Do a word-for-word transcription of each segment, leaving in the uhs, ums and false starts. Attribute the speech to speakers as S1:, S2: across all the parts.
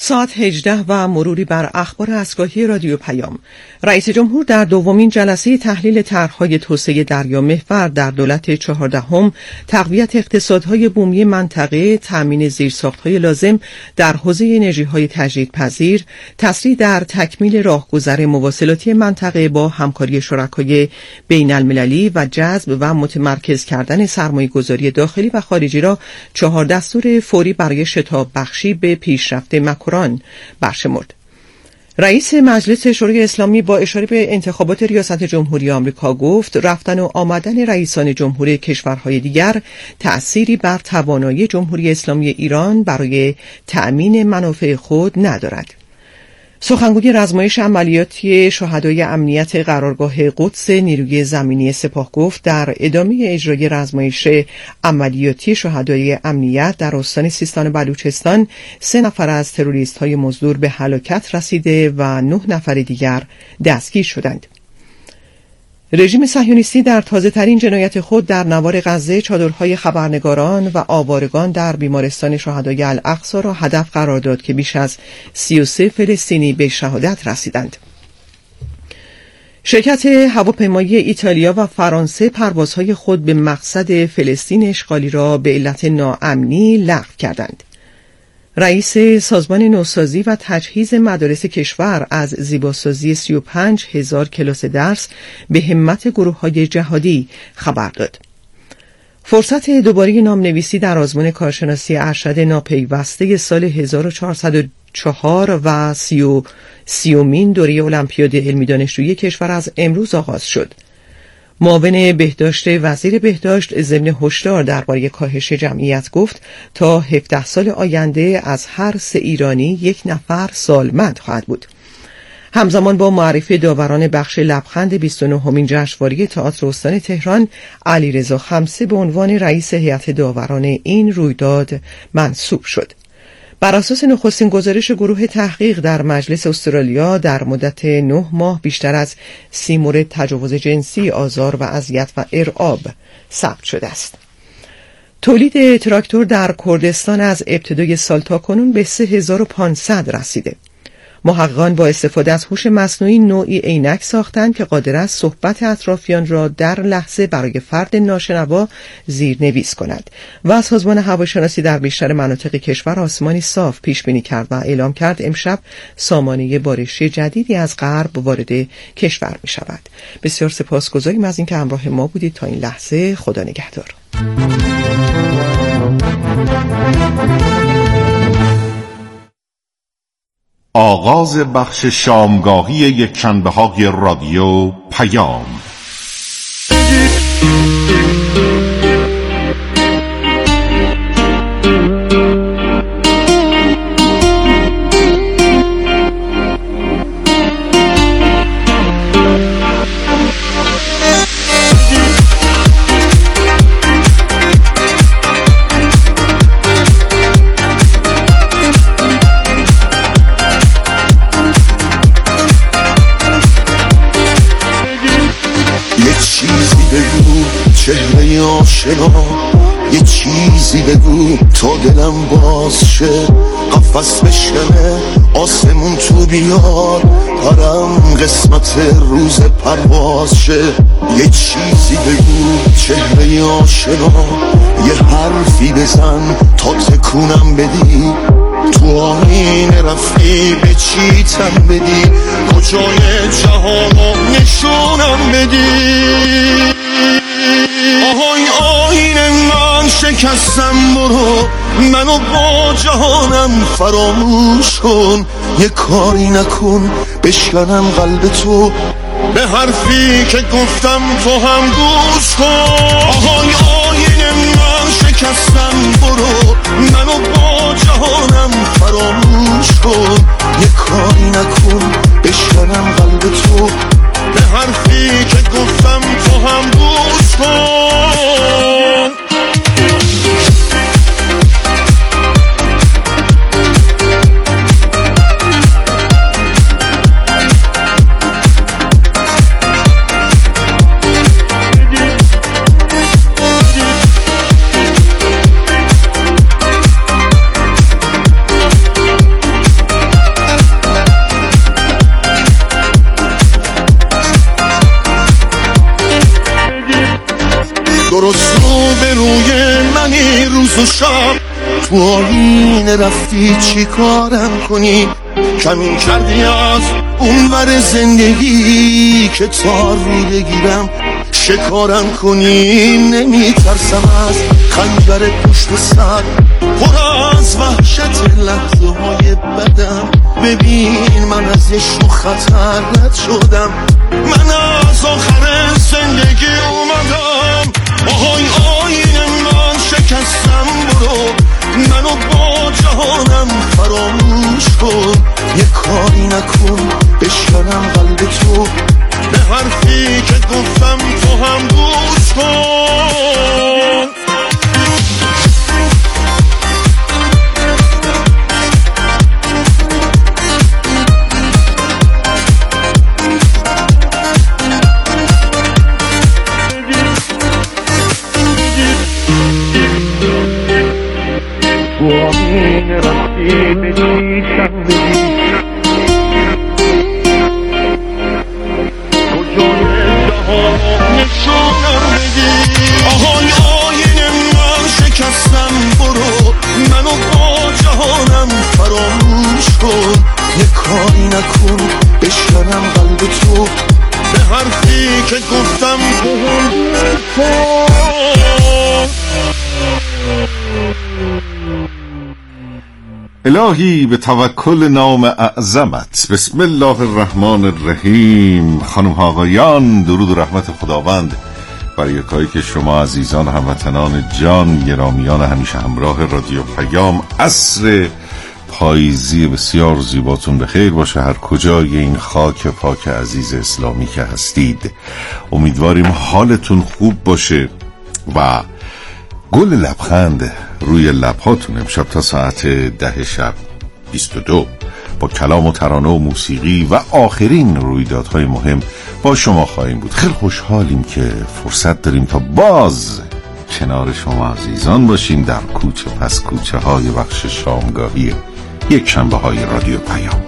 S1: ساعت هجده و مروری بر اخبار اسکاهی رادیو پیام. رئیس جمهور در دومین جلسه تحلیل طرح‌های توسعه دریامحور در دولت چهاردهم، تقویت اقتصادهای بومی منطقه، تامین زیرساخت‌های لازم در حوزه انرژی‌های تجدیدپذیر، تسریع در تکمیل راهگذر مواصلاتی منطقه با همکاری شرکای بین‌المللی و جذب و متمرکز کردن سرمایه‌گذاری داخلی و خارجی را چهار دستور فوری برای شتاب بخشی به پیشرفت مکران برشمرد. رئیس مجلس شورای اسلامی با اشاره به انتخابات ریاست جمهوری آمریکا گفت رفتن و آمدن رئیسان جمهوری کشورهای دیگر تأثیری بر توانایی جمهوری اسلامی ایران برای تأمین منافع خود ندارد. سخنگوی رزمایش عملیاتی شهدای امنیت قرارگاه قدس نیروی زمینی سپاه گفت در ادامه اجرای رزمایش عملیاتی شهدای امنیت در استان سیستان بلوچستان سه نفر از تروریست‌های مزدور به هلاکت رسیده و نه نفر دیگر دستگیر شدند. رژیم صهیونیستی در تازه‌ترین جنایت خود در نوار غزه چادرهای خبرنگاران و آوارگان در بیمارستان شهدای الاقصی را هدف قرار داد که بیش از سی و سه فلسطینی به شهادت رسیدند. شرکت هواپیمایی ایتالیا و فرانسه پروازهای خود به مقصد فلسطین اشغالی را به علت ناامنی لغو کردند. رئیس سازمان نوسازی و تجهیز مدارس کشور از زیباسازی سی و پنج هزار کلاس درس به همت گروه‌های جهادی خبر داد. فرصت دوباره نامنویسی در آزمون کارشناسی ارشد ناپیوسته سال هزار و چهارصد و چهار و سی و سیومین دوره المپیاد علمی دانشجویی کشور از امروز آغاز شد. معاون بهداشت وزیر بهداشت ضمن هشدار درباره کاهش جمعیت گفت تا هفده سال آینده از هر سه ایرانی یک نفر سالمند خواهد بود. همزمان با معرفی داوران بخش لبخند بیست و نهمین جشنواره تئاتر استان تهران، علیرضا خمسه به عنوان رئیس هیئت داوران این رویداد منصوب شد. بر اساس نخستین گزارش گروه تحقیق در مجلس استرالیا در مدت نه ماه بیشتر از سی مورد تجاوز جنسی، آزار و اذیت و ارعاب ثبت شده است. تولید تراکتور در کردستان از ابتدای سال تا کنون به سه هزار و پانصد رسیده. محققان با استفاده از هوش مصنوعی نوعی عینک ساختند که قادر است صحبت اطرافیان را در لحظه برای فرد ناشنوا زیرنویس کند و سازمان هواشناسی در بیشتر مناطق کشور آسمانی صاف پیش بینی کرد و اعلام کرد امشب سامانه بارشی جدیدی از غرب وارد کشور می شود. بسیار سپاسگزاریم از اینکه همراه ما بودید تا این لحظه. خدا نگهدار.
S2: آغاز بخش شامگاهی یکشنبه‌های رادیو پیام.
S3: چهره آشنا یه چیزی بگو تا دلم باز شه، قفس بشکنه آسمون تو بیار، پرم قسمت روز پرواز شه. یه چیزی بگو چهره آشنا، یه حرفی بزن تا تکونم بدی، تو آینه رفیق چیتم بدی، کجای جهانو نشونم بدی. آهای آینه من شکستم، برو منو با جهانم فراموش کن، یه کاری نکن بشکنم قلب تو، به حرفی که گفتم تو هم گوش کن. آهای آینه من شکستم، برو منو با جهانم فراموش کن، یه کاری نکن بشکنم قلب تو، به حرفی که گفتم تو هم گوش کن. درست رو به روی منی روز و شب، تو آینه رفتی چی کارم کنی؟ کمین کردی از اون ور زندگی که تاری بگیرم شکارم کنی. نمیترسم از خنجر پشت سر، پر از وحشت لحظه های بدم. ببین من از یه شو خطر رد شدم، من از آخر زندگی اومدم. آهای آینه من شکستم، برو منو با جهانم فراموش کن. یه کاری نکن بشکنم قلب تو، به حرفی که گفتم تو هم گوش کن.
S4: آمین رفتی به چیشم بدی، کجای جهان نشونم بدی.
S3: آهای آینه من شکستم، برو منو با جهانم فراموش کن. یه کاری نکن بشکنم قلب تو، به حرفی که گفتم تو هم گوش کن.
S2: الهی به توکل نام اعظمت. بسم الله الرحمن الرحیم. خانم ها آقایان، درود و رحمت خداوند برای یکایی که شما عزیزان هموطنان جان گرامیان همیشه همراه رادیو پیام. عصر پاییزی بسیار زیباتون بخیر باشه هر کجای این خاک پاک عزیز اسلامی که هستید. امیدواریم حالتون خوب باشه و گل لبخند روی لبهاتون امشب تا ساعت ده شب بیست و دو با کلام و ترانه و موسیقی و آخرین رویدادهای مهم با شما خواهیم بود. خیلی خوشحالیم که فرصت داریم تا باز کنار شما عزیزان باشیم در کوچه پس کوچه های بخش شامگاهی یک شنبه های رادیو پیام.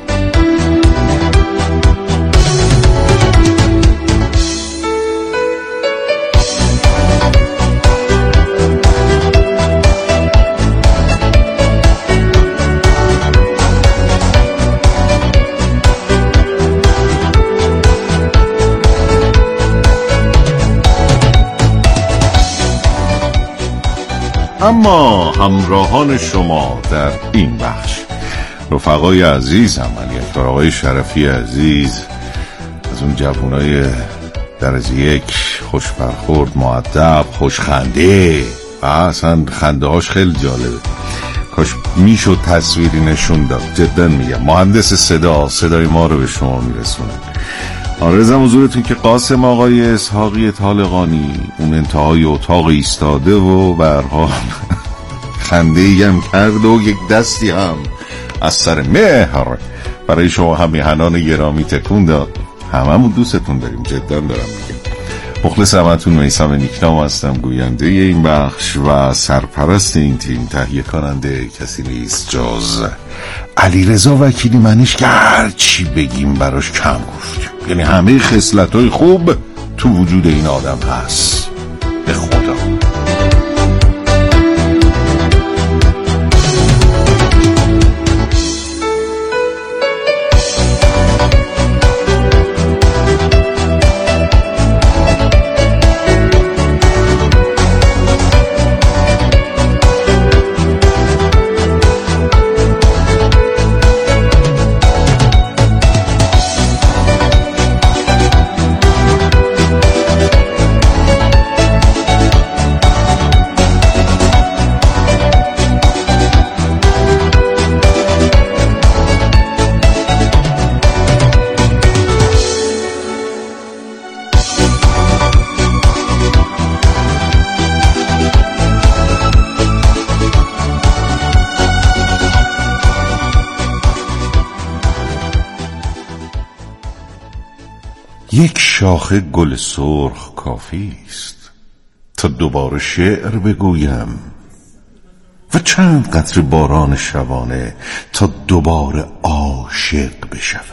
S2: اما همراهان شما در این بخش رفقای عزیزم، علی اکبر آقای شرفی عزیز، از اون جوانای درجه یک، خوش برخورد، مؤدب، خوش خنده و اصلا خنده هاش خیلی جالبه. کاش میشد تصویری نشون داد. جدا میگم مهندس صدا صدای ما رو به شما میرسونه. آرزم حضورتون که قاسم آقای اسحاقی طالقانی اون انتهای اتاق ایستاده و به هر حال خنده‌ای هم کرد و یک دستی هم از سر مهر برای شما هم میهنان گرامی تکون داد. هممون دوستتون داریم، جدا دارم میگم. مخلص همتون میثم نیکنام هستم، گوینده این بخش و سرپرست این تیم. تهیه کننده کسی نیست جز علیرضا وکیلی منیش که هر چی بگیم براش کم گفتیم. یعنی همه خصلت‌های خوب تو وجود این آدم هست، به خدا. یک شاخه گل سرخ کافی است تا دوباره شعر بگویم و چند قطره باران شبانه تا دوباره عاشق بشوم.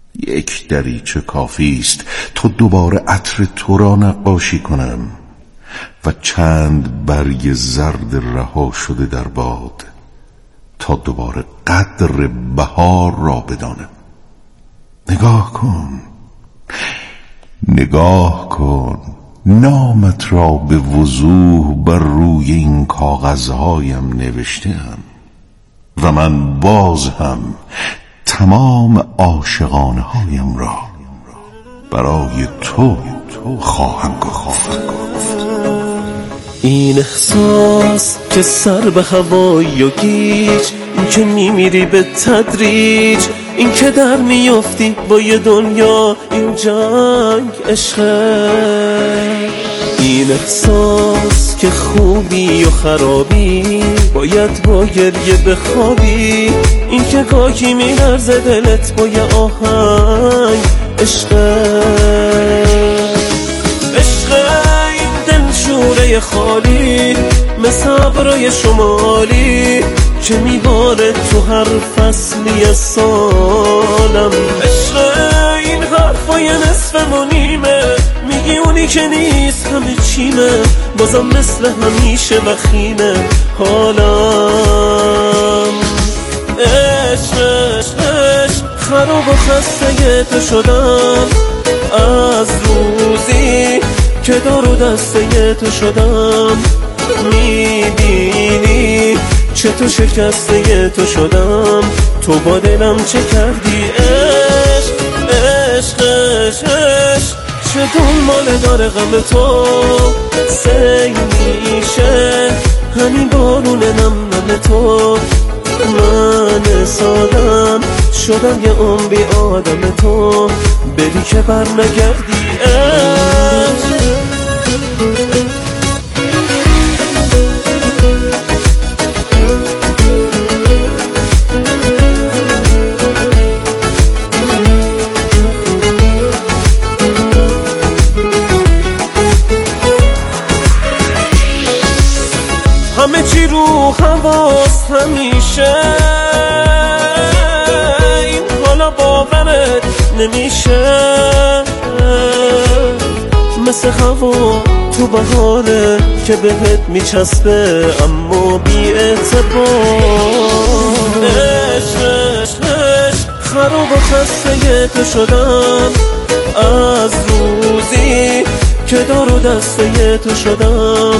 S2: یک دریچه کافی است تا دوباره عطر تو را نقاشی کنم و چند برگ زرد رها شده در باد تا دوباره قدر بهار را بدانم. نگاه کن، نگاه کن، نامت را به وضوح بر روی این کاغذهایم نوشته‌ام و من باز هم تمام عاشقانه هایم را برای تو خواهم گفت.
S5: این احساس که سر به هوایی و گیج، این که میمیری به تدریج، این که در میافتی با یه دنیا، این جنگ عشقه. این احساس که خوبی و خرابی باید با گریه بخوابی، این که گاهی میلرزه دلت با یه آهنگ عشقه. شوره خالی مثل ابرای شمالی که میباره تو هر فصلی سالم. عشق این حرفای نصف و نیمه، میگی اونی که نیست همه چیمه، بازم مثل همیشه وخیمه حالم. عشق عشق عشق خراب و خسته تو شدم از روزی که دار و دسته تو شدم. میبینی چه تو شکسته تو شدم، تو با دلم چه کردی. عشق عشق عشق عشق چه دنباله داره غم تو، سیل میشه همین بارون نم نم تو. من سادم شدم یه عمری آدم تو، بری که بر نگردی. عشق همه چی رو حواس همیشه، این حالا باورت نمیشه. مثل هوا تو بهاره که بهت میچسبه اما بی اعتبار. عشق عشق عشق خراب و خسته تو شدم از روزی که دار و دسته تو شدم.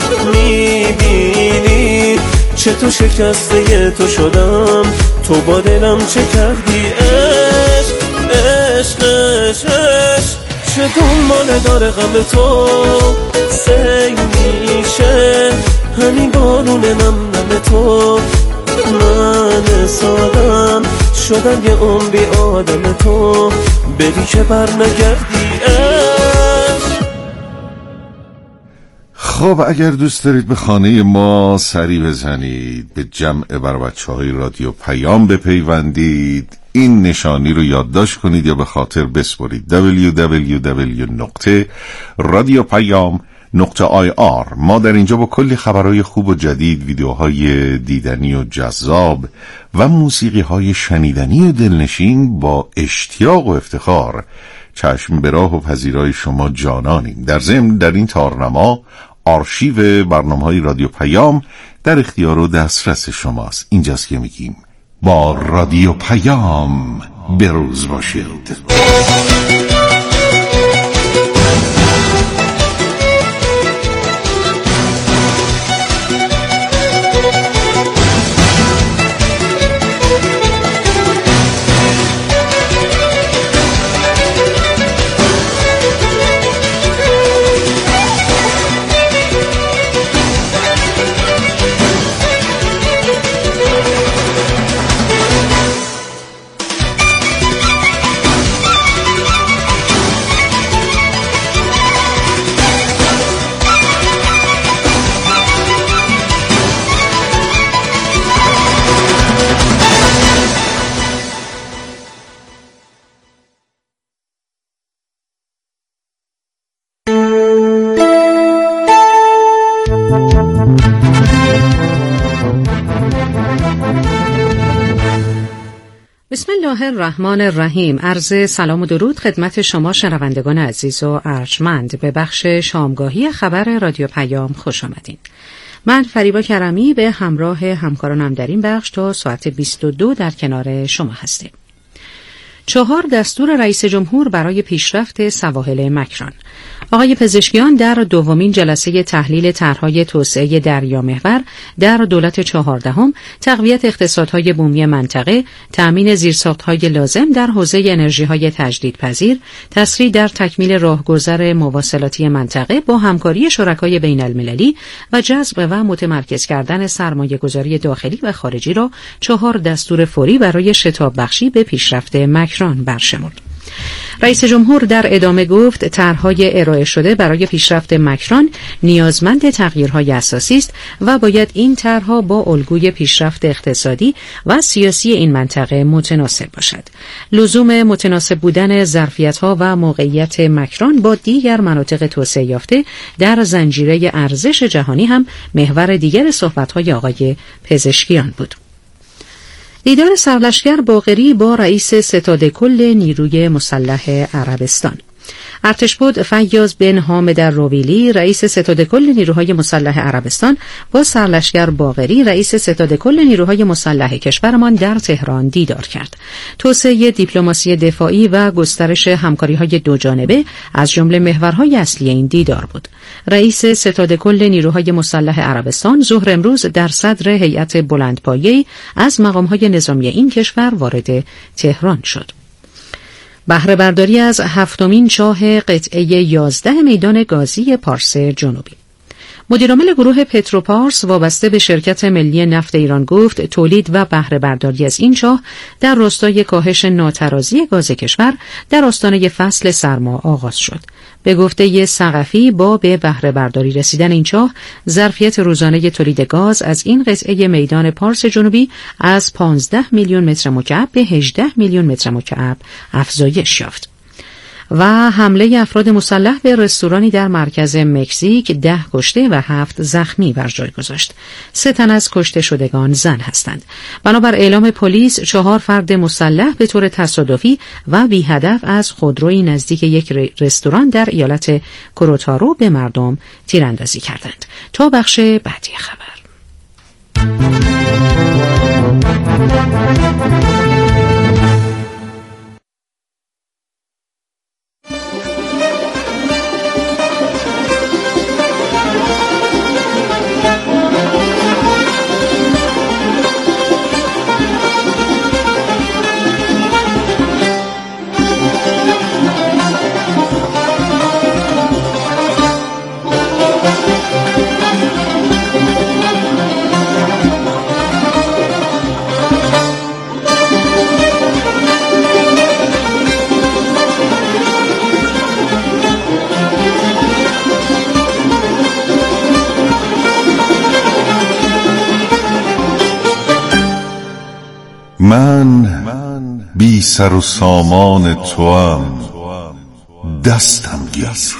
S5: میبینی چه تو شکسته تو شدم، تو با دلم چه کردی. عشق عشق عشق عشق چه دنباله داره غم تو، سیل میشه همین بارون نم نم تو. من سادم شدم یه عمری آدم تو، بری که بر نگردی.
S2: خب اگر دوست دارید به خانه ما سری بزنید، به جمع بر بچه های رادیو پیام بپیوندید، این نشانی رو یادداشت کنید یا به خاطر بسپرید. دبلیو دبلیو دبلیو دات رادیو پیام دات آی آر. ما در اینجا با کلی خبرهای خوب و جدید، ویدیوهای دیدنی و جذاب و موسیقیهای شنیدنی و دلنشین با اشتیاق و افتخار چشم به راه و پذیرای شما جانانیم. در ضمن در این تارنما آرشیو برنامه‌های رادیو پیام در اختیار و دسترس شماست. اینجاست که میگیم با رادیو پیام بروز باشید.
S6: بسم الله الرحمن الرحیم. عرض سلام و درود خدمت شما شنوندگان عزیز و ارجمند. به بخش شامگاهی خبر رادیو پیام خوش آمدین. من فریبا کرمی به همراه همکارانم در این بخش تا ساعت بیست و دو در کنار شما هستیم. چهار دستور رئیس جمهور برای پیشرفت سواحل مکران. آقای پزشکیان در دومین جلسه تحلیل طرح‌های توسعه دریامحور در دولت چهاردهم، تقویت اقتصادهای بومی منطقه، تأمین زیرساخت‌های لازم در حوزه انرژی‌های تجدیدپذیر، تسریع در تکمیل راهگذر مواصلاتی منطقه با همکاری شرکای بین‌المللی و جذب و متمرکز کردن سرمایه‌گذاری داخلی و خارجی را چهار دستور فوری برای شتاب بخشی به پیشرفت مکران برشمرد. رئیس جمهور در ادامه گفت طرح‌های ارائه شده برای پیشرفت مکران نیازمند تغییرهای اساسی است و باید این طرح‌ها با الگوی پیشرفت اقتصادی و سیاسی این منطقه متناسب باشد. لزوم متناسب بودن ظرفیت‌ها و موقعیت مکران با دیگر مناطق توسعه یافته در زنجیره ارزش جهانی هم محور دیگر صحبت‌های آقای پزشکیان بود. دیدار سرلشکر باقری با رئیس ستاد کل نیروی مسلح عربستان. ارتشبد فیاض بن حامد الرویلی رئیس ستاد کل نیروهای مسلح عربستان با سرلشکر باقری رئیس ستاد کل نیروهای مسلح کشورمان در تهران دیدار کرد. توسعه دیپلماسی دفاعی و گسترش همکاری‌های دوجانبه از جمله محورهای اصلی این دیدار بود. رئیس ستاد کل نیروهای مسلح عربستان ظهر امروز در صدر هیئت بلندپایه‌ای از مقام‌های نظامی این کشور وارد تهران شد. بهره برداری از هفتمین چاه قطعه یازده میدان گازی پارس جنوبی. مدیرعامل گروه پتروپارس وابسته به شرکت ملی نفت ایران گفت تولید و بهره برداری از این چاه در راستای کاهش ناترازی گاز کشور در آستانه فصل سرما آغاز شد. به گفته ثقفی با به بهره برداری رسیدن این چاه ظرفیت روزانه تولید گاز از این قطعه میدان پارس جنوبی از پانزده میلیون متر مکعب به هجده میلیون متر مکعب افزایش یافت. و حمله افراد مسلح به رستورانی در مرکز مکزیک ده کشته و هفت زخمی بر جای گذاشت. سه تن از کشته شدگان زن هستند. بنابر اعلام پلیس چهار فرد مسلح به طور تصادفی و بی هدف از خودروی نزدیک یک رستوران در ایالت کوروتارو به مردم تیراندازی کردند. تا بخش بعدی خبر.
S2: من بی سر و سامان توام، دستم گیر.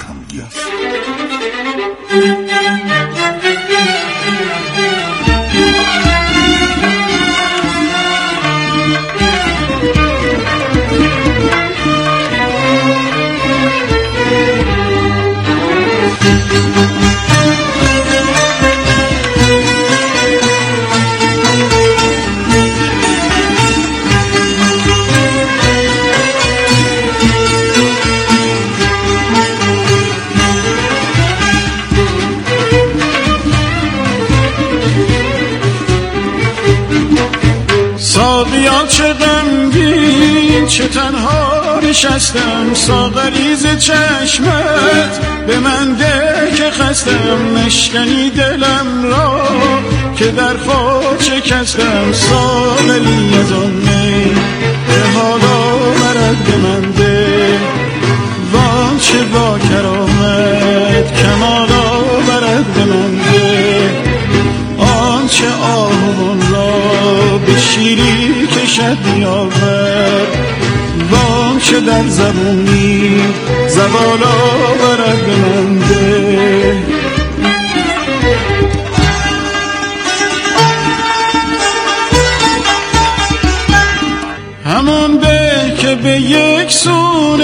S3: ساقیا چه غمگین چه تنها نشستم، ساغریز چشمت به من ده که خستم، نشکنی دلم را که در خود شکستم، ساغری از آن می که حالا مرد به من ده، وان چه با کرامت کمالا برد به من ده، آن چه آهوان را به شیری کشد می‌آور، وان چه در زبونی زوالا برد به من ده. همه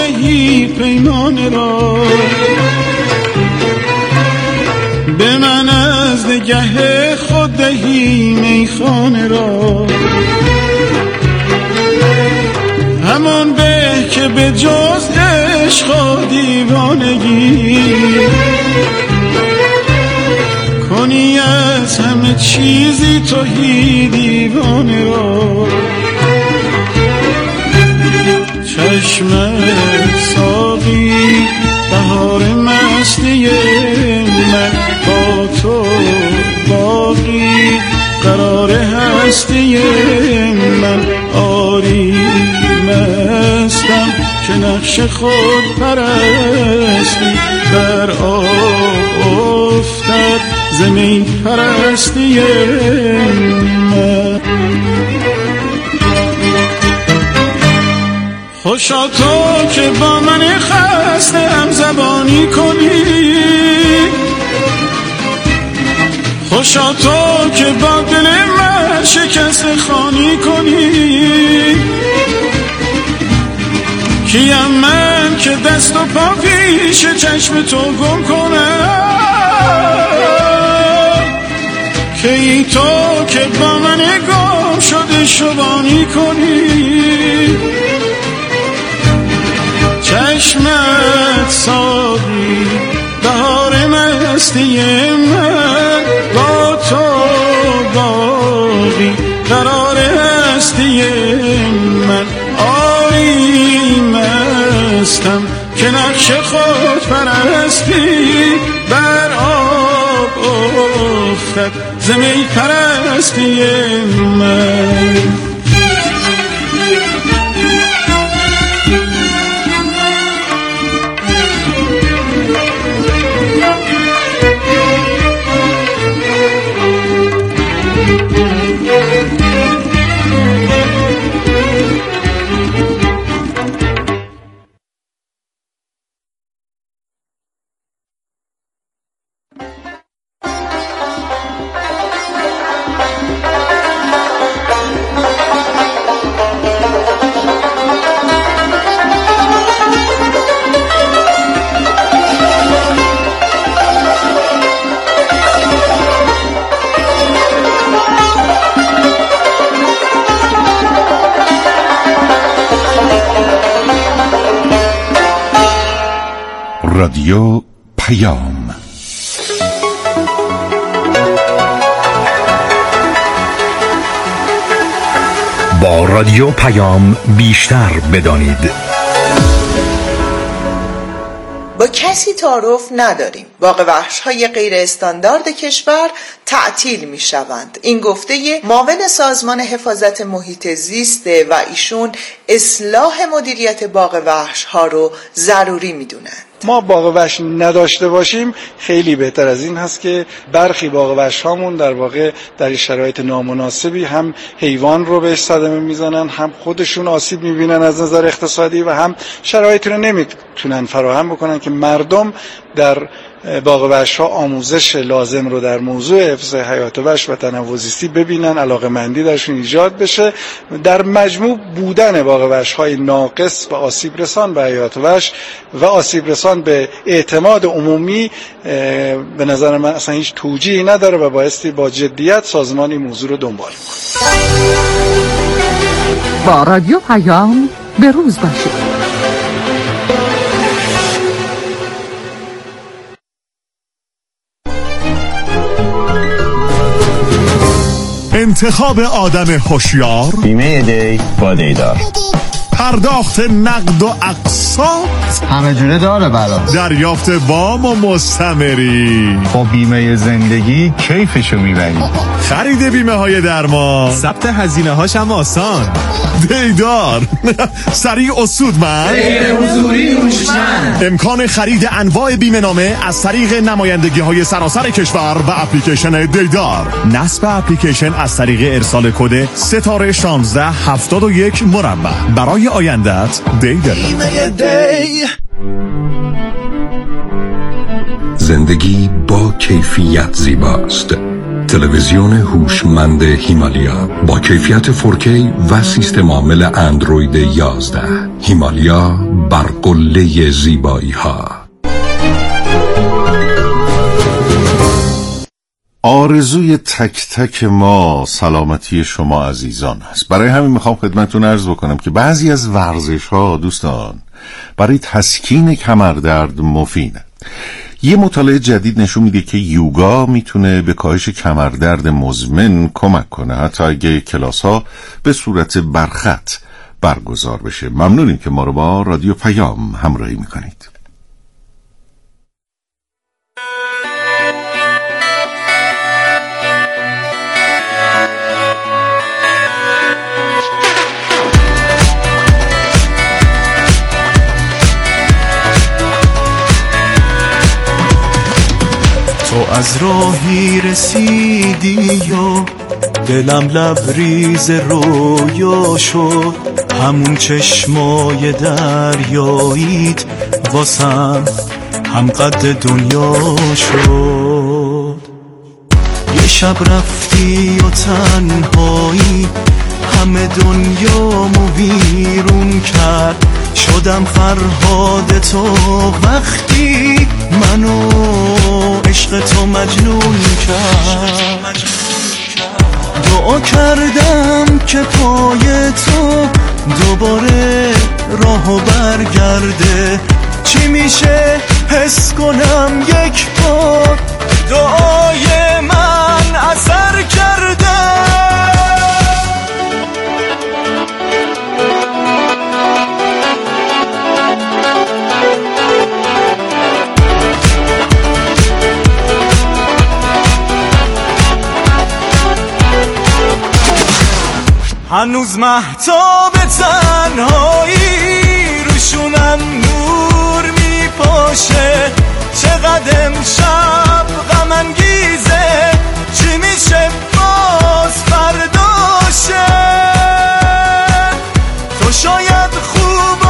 S7: دهی پیمان را، به من از نگه خود دهی میخانه را. همان به که به جز عشق و دیوانگی کنی از همه چیزی توهی دیوانه را. چشمت ساقی بهار مستی من، با تو باقی قرار هستی من. آری مستم که نقش خود پرستی در آب افتد زمین پرستی من. خوشا تو که با من خسته هم زبانی کنی، خوشا تو که با دل من شکست خانی کنی. کیم من که دست و پا پیش چشم تو گم کنم، که ای تو که با من گم شده شبانی کنی. چشمت ساقی بهار مستی من، با تو باقی قرار هستی من. آری مستم که نقش خود پرستی بر آب افتد زمین پرستی من.
S2: رادیو پیام.
S8: با رادیو پیام بیشتر بدانید.
S9: با کسی تعارف نداریم. باغ وحش‌های غیر استاندارد کشور تعطیل می‌شوند. این گفته معاون سازمان حفاظت محیط زیست و ایشون اصلاح مدیریت باغ وحش‌ها رو ضروری می‌دونند.
S7: ما باغ وحش نداشته باشیم خیلی بهتر از این هست که برخی باغ وحش هامون در واقع در شرایط نامناسبی هم حیوان رو بهش صدمه میزنن، هم خودشون آسیب میبینن از نظر اقتصادی و هم شرایطی رو نمیتونن فراهم بکنن که مردم در باغ وحش ها آموزش لازم رو در موضوع حفظ حیات وحش و تنوع زیستی ببینن، علاقه‌مندی درشون ایجاد بشه. در مجموع بودن باغ وحش های ناقص و آسیب رسان به حیات وحش و آسیب رسان به اعتماد عمومی به نظر من اصلا هیچ توجیهی نداره و بایستی با جدیت سازمان این موضوع رو دنبال کنه.
S10: با رادیو پیام به روز باشید.
S11: انتخاب آدم هوشیار،
S12: بیمه دی با دیدار،
S11: پرداخت نقد و اقساط
S12: همه جوره داره برام،
S11: دریافت وام و مستمری.
S12: با بیمه زندگی کیفشو میبری.
S11: خرید بیمه های درمان،
S13: ثبت هزینه هاش هم آسان.
S11: دیدار سریع و سودمند،
S14: غیر حضوری هوشمند.
S11: امکان خرید انواع بیمه نامه از طریق نمایندگی های سراسر کشور و اپلیکیشن دیدار. نصب اپلیکیشن از طریق ارسال کد ستاره شانزده هفتاد و یک مربع. برای آیندت دیدار.
S3: دی.
S15: زندگی با کیفیت زیباست. تلویزیون هوشمند هیمالیا با کیفیت فور کی و سیستم عامل اندروید یازده. هیمالیا بر قله زیبایی ها.
S2: آرزوی تک تک ما سلامتی شما عزیزان است. برای همین میخوام خدمتتون عرض بکنم که بعضی از ورزش ها دوستان برای تسکین کمردرد مفیدند. یه مطالعه جدید نشون میده که یوگا میتونه به کاهش کمردرد مزمن کمک کنه، حتی اگه کلاس ها به صورت برخط برگزار بشه. ممنونیم که ما رو با رادیو پیام همراهی میکنید.
S16: تو از راهی رسیدی و دلم لبریز رویا شد، همون چشمای دریاییت واسم هم قد دنیا شد. یه شب رفتی و تنهایی همه دنیامو ویرون کرد، شدم فرهاد تو وقتی منو عشق تو مجنون کرد. دعا کردم که پای تو دوباره راهو برگرده، چی میشه حس کنم یک بار دعای من اثر کرده. هنوز مهتاب تنهایی روشونم نور میپاشه، چقدر امشب غم انگیزه، چی میشه باز فرداشه. تو شاید خوب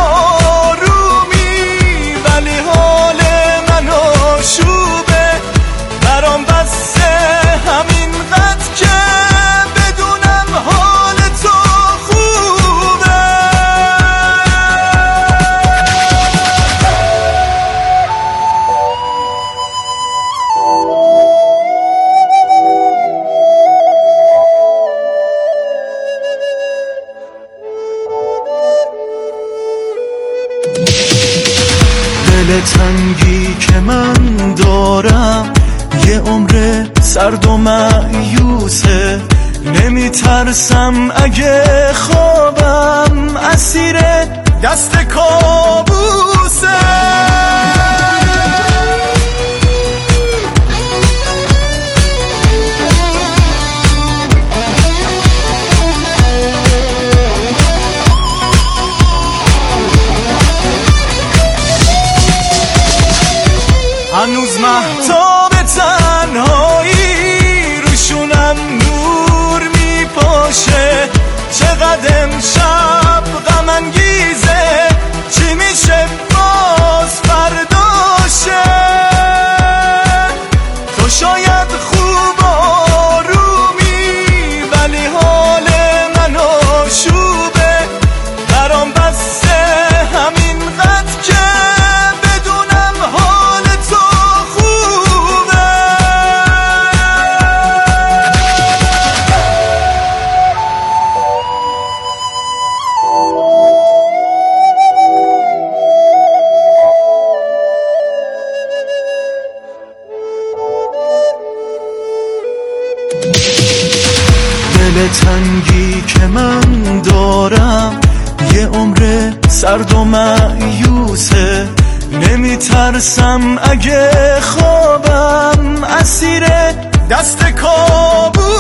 S16: آرومی ولی حال من آشوبه، برام بسته همین قد که تنگی که من دارم یه عمر سرد و مایوسه، نمیترسم اگه خوابم اسیر دست کابوسه. هنوز مهتاب تنهایی روشونم نور میپاشه، چقدر امشب غم انگیزه، چی میشه باز فرداشه. تو شاید خوب آرومی ولی حال من آشوبه، برام بسته همین قد که تنگی که من دارم یه عمر سرد و مایوسه، نمیترسم اگه خوابم اسیر دست کابوسه.